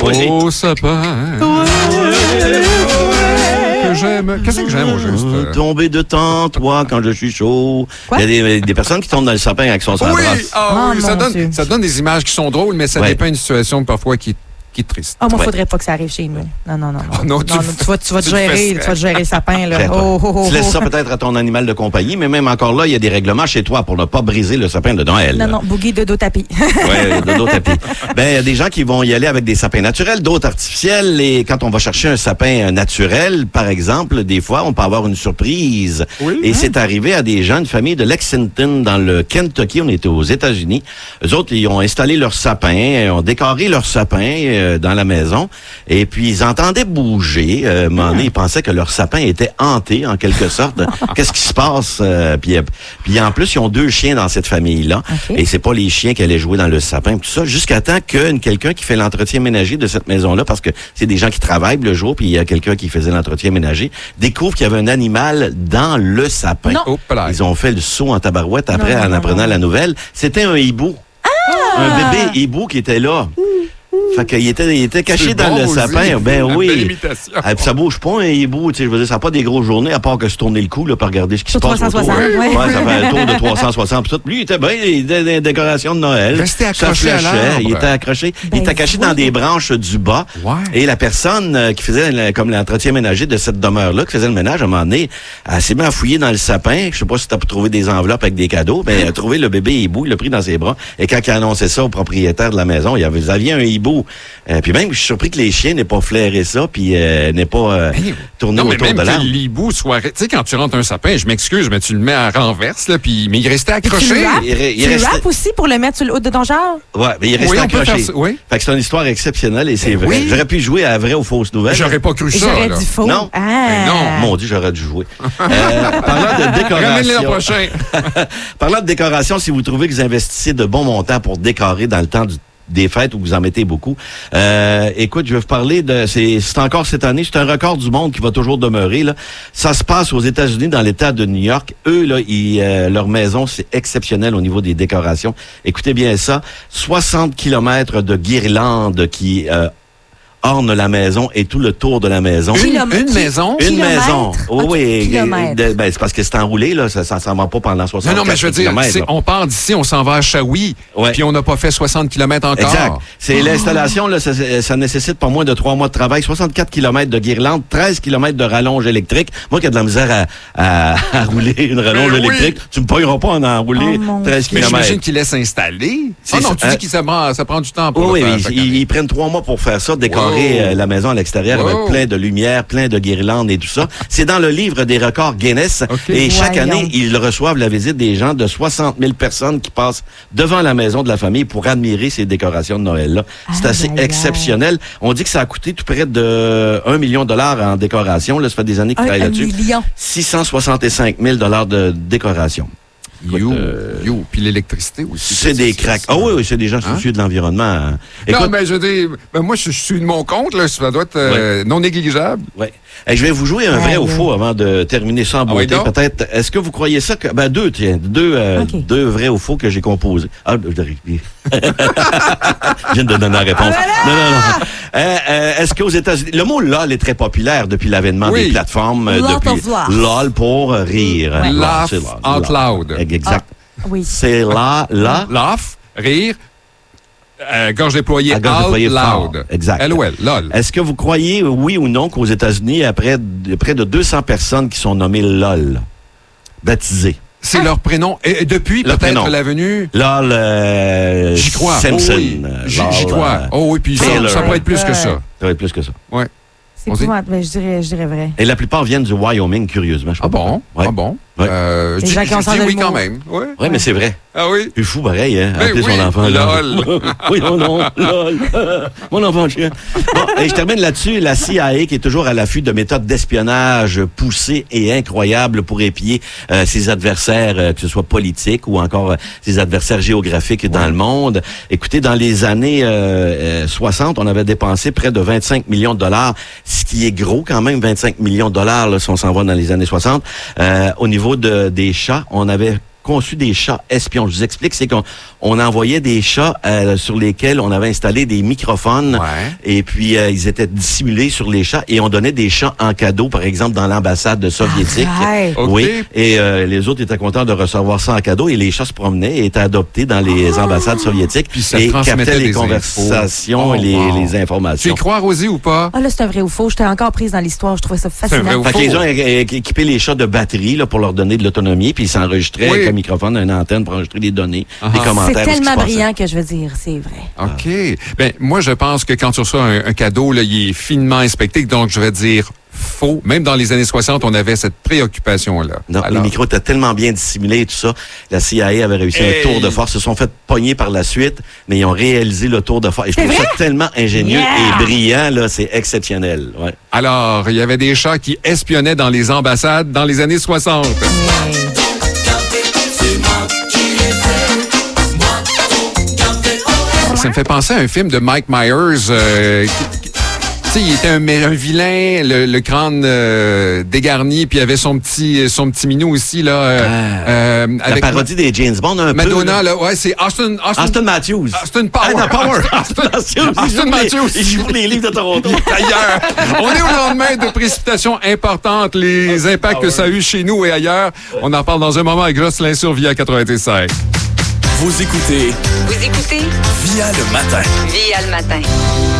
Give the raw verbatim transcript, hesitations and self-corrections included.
Beau oui. sapin. Que j'aime. Qu'est-ce que j'aime au juste? Euh... Tomber de temps, toi, quand je suis chaud. Quoi? Il y a des, des personnes qui tombent dans le sapin avec son sang. Oui, ah, oh, oui. Ça, donne, ça donne des images qui sont drôles, mais ça ouais. dépeint une situation parfois qui qui est triste. Ah, oh, moi, il ouais. faudrait pas que ça arrive chez nous. Non, non, non. Oh, non, tu, non, tu vas, tu vas te tu gérer, tu vas te gérer le sapin, là. Oh, oh, oh, tu laisses ça peut-être à ton animal de compagnie, mais même encore là, il y a des règlements chez toi pour ne pas briser le sapin de Noël. Non, non, boogie dodo tapis. Oui, dodo tapis. Ben, il y a des gens qui vont y aller avec des sapins naturels, d'autres artificiels, et quand on va chercher un sapin naturel, par exemple, des fois, on peut avoir une surprise. Oui, et hein? C'est arrivé à des gens, une famille de Lexington, dans le Kentucky, on était aux États-Unis. Eux autres, ils ont installé leur sapin, ont décoré leur sapin euh, dans la maison. Et puis, ils entendaient bouger. Euh, un moment donné, ils pensaient que leur sapin était hanté, en quelque sorte. Qu'est-ce qui se passe? Euh, puis, puis, en plus, ils ont deux chiens dans cette famille-là. Okay. Et c'est pas les chiens qui allaient jouer dans le sapin, tout ça, jusqu'à temps que quelqu'un qui fait l'entretien ménager de cette maison-là, parce que c'est des gens qui travaillent le jour, puis il y a quelqu'un qui faisait l'entretien ménager, découvre qu'il y avait un animal dans le sapin. Non. Ils ont fait le saut en tabarouette après, non, non, en apprenant non. la nouvelle. C'était un hibou. Ah! Un bébé hibou qui était là. Fait qu'il était, il était caché dans bon le aussi. sapin. Ben oui. Ah, ça bouge pas un hibou. Je veux dire, ça n'a pas des grosses journées à part que se tourner le cou là, pour regarder ce qui Sur se passe trois cent soixante, autour. ouais. Ouais, ça fait un tour de trois cent soixante. Pis tout. Lui, il était bien des, des décorations de Noël. Resté accroché à l'arbre. Il était accroché. Ben il était caché oui. dans des branches du bas. Ouais. Et la personne euh, qui faisait comme l'entretien ménager de cette demeure-là, qui faisait le ménage, à un moment donné, elle s'est mise à fouiller dans le sapin. Je sais pas si tu as trouvé des enveloppes avec des cadeaux. Ben, elle a trouvé le bébé hibou, il l'a pris dans ses bras. Et quand il a annoncé ça au propriétaire de la maison, il y avait, vous aviez un hibou. Euh, puis même, je suis surpris que les chiens n'aient pas flairé ça, puis euh, n'aient pas euh, ben, tourné non, autour mais même de l'arbre. Que l'hibou soit... Tu sais, quand tu rentres un sapin, je m'excuse, mais tu le mets à renverse, là, puis mais il restait accroché. Tu le rappes, il, il tu restait... le rappes aussi pour le mettre sur le haut de ton char? Ouais, mais il restait oui, accroché. Oui. Fait que c'est une histoire exceptionnelle et c'est ben vrai. Oui. J'aurais pu jouer à vrai ou fausse nouvelle. J'aurais pas cru ça. J'aurais là. dit faux. Non. Ah. Ben non. Mon Dieu, j'aurais dû jouer. euh, parlant de décoration. Ramène-les l'an prochain. Parlant de décoration, si vous trouvez que vous investissez de bons montants pour décorer dans le temps du des fêtes où vous en mettez beaucoup. Euh, écoute, je vais vous parler de... C'est, c'est encore cette année, c'est un record du monde qui va toujours demeurer. Là. Ça se passe aux États-Unis, dans l'État de New York. Eux, là, ils, euh, leur maison, c'est exceptionnel au niveau des décorations. Écoutez bien ça, soixante kilomètres de guirlandes qui... Euh, orne la maison et tout le tour de la maison. Une, une maison? Une Kilomètre? maison. Oh, oui, Kilomètre. de, ben, c'est parce que c'est enroulé, là. Ça ne s'en va pas pendant soixante kilomètres. Non, non, mais je veux dire, c'est, on part d'ici, on s'en va à Shawi, ouais. puis on n'a pas fait soixante kilomètres encore. Exact. C'est oh. l'installation, là, ça, ça nécessite pas moins de trois mois de travail, soixante-quatre kilomètres de guirlande, treize kilomètres de rallonge électrique. Moi qui ai de la misère à, à, à rouler une rallonge mais électrique, oui. tu me payeras pas en enrouler oh, treize kilomètres. Mais j'imagine qu'il laisse installer. Ah oh, non, tu hein? dis que ça prend, ça prend du temps pour oui, le oui, faire. Ils, ils prennent trois mois pour faire ça, décorer wow. euh, la maison à l'extérieur wow. avec plein de lumière, plein de guirlandes et tout ça. C'est dans le livre des records Guinness. Okay. Et chaque Voyons. année, ils reçoivent la visite des gens, de soixante mille personnes qui passent devant la maison de la famille pour admirer ces décorations de Noël-là. C'est ah, assez aïe, exceptionnel. Aïe. On dit que ça a coûté tout près de un million de dollars en décoration. Là, ça fait des années qu'ils travaillent là-dessus. Million. six cent soixante-cinq mille dollars de décoration. Écoute, you, euh, you. Puis l'électricité aussi. C'est des cracks. Ah oui, oui, c'est des gens soucieux hein? de l'environnement. Écoute, non, mais je dis, ben moi, je, je suis de mon compte, là, ça doit être euh, ouais. non négligeable. Oui. Hey, je vais vous jouer un vrai ah, ou faux avant de terminer sans beauté. Ah, oui, peut-être. Est-ce que vous croyez ça? Que, ben, deux, tiens. Deux, euh, okay. deux vrais ou faux que j'ai composés. Ah, je viens de donner la réponse. Ah, non, non, non. Euh, euh, est-ce qu'aux États-Unis, le mot LOL est très populaire depuis l'avènement oui. des plateformes. Lot depuis LOL pour rire. Ouais. Laugh out loud. Exact. Ah, oui. C'est là, là. Laugh, rire. Euh, gorge déployée, out déployée loud. Fort. Exact. L O L, lol. Est-ce que vous croyez, oui ou non, qu'aux États-Unis, il y a près de, près de deux cents personnes qui sont nommées LOL, baptisées? C'est ah. leur prénom. Et depuis leur peut-être prénom. La venue? LOL euh, J'y crois. Simpson. Oh, oui. J'y, j'y crois. Euh, oh oui, puis ça, ça pourrait être plus que ça. Ça pourrait être plus que ça. Oui. C'est épouvantable, mais je dirais, je dirais vrai. Et la plupart viennent du Wyoming, curieusement. Je ah bon? Ouais. Ah bon? Ouais. Euh, je dis, je dis oui quand même. Oui, ouais, ouais. mais c'est vrai. Ah oui? C'est fou pareil, hein? Ben Appeler oui, son enfant. LOL. Oui, non, non, LOL. Mon enfant chien. Bon, et je termine là-dessus. La C I A qui est toujours à l'affût de méthodes d'espionnage poussées et incroyables pour épier euh, ses adversaires, euh, que ce soit politiques ou encore euh, ses adversaires géographiques ouais. dans le monde. Écoutez, dans les années euh, soixante, on avait dépensé près de vingt-cinq millions de dollars, ce qui est gros quand même, vingt-cinq millions de dollars là, si on s'en va dans les années soixante. Euh, au niveau de, des chats, on avait conçu des chats espions. Je vous explique, c'est qu'on on envoyait des chats euh, sur lesquels on avait installé des microphones Ouais. et puis euh, ils étaient dissimulés sur les chats et on donnait des chats en cadeau, par exemple, dans l'ambassade soviétique. Arrête. OK. Oui, et euh, les autres étaient contents de recevoir ça en cadeau et les chats se promenaient et étaient adoptés dans les ambassades soviétiques Puis ça et transmettait captaient les des conversations infos. et les, Oh, wow. les Tu informations. y crois, Rosie, ou pas? Ah là, c'est un vrai ou faux. J'étais encore prise dans l'histoire. Je trouvais ça un vrai fascinant. ou Fait faux. qu'ils ont é- é- équipé les chats de batterie là, pour leur donner de l'autonomie, puis ils s'enregistraient Oui. avec un microphone, une antenne pour enregistrer des données, Ah. des commentaires. C'est de ce qui tellement se passait. brillant que je veux dire, c'est vrai. OK. Ben, moi, je pense que quand tu reçois un, un cadeau, là, il est finement inspecté. Donc, je vais dire faux. Même dans les années soixante, on avait cette préoccupation-là. Non, Alors, les micros étaient tellement bien dissimulés et tout ça. La C I A avait réussi Hey. un tour de force. Ils se sont fait pogner par la suite, mais ils ont réalisé le tour de force. Et je trouve ça tellement ingénieux Yeah. et brillant, là. C'est exceptionnel. Ouais. alors, il y avait des chats qui espionnaient dans les ambassades dans les années soixante. Hey. Ça me fait penser à un film de Mike Myers. euh, qui- qui- tu sais, il était un, un vilain, le, le crâne euh, dégarni, puis il avait son petit, son petit minou aussi, là. euh, Ah. euh, La avec parodie des James Bond, un Madonna, peu. là. là, ouais, c'est Austin, Austin, Austin Matthews. Austin Power. Ah, non, Power. Austin, Austin, Austin il joue Matthews. les- Il joue pour les livres de Toronto. Ailleurs. On est au lendemain de précipitations importantes, les impacts que ça a eu chez nous et ailleurs. On en parle dans un moment avec Jocelyn sur Via quatre-vingt-seize. Vous écoutez Vous écoutez Via le matin. Via le matin.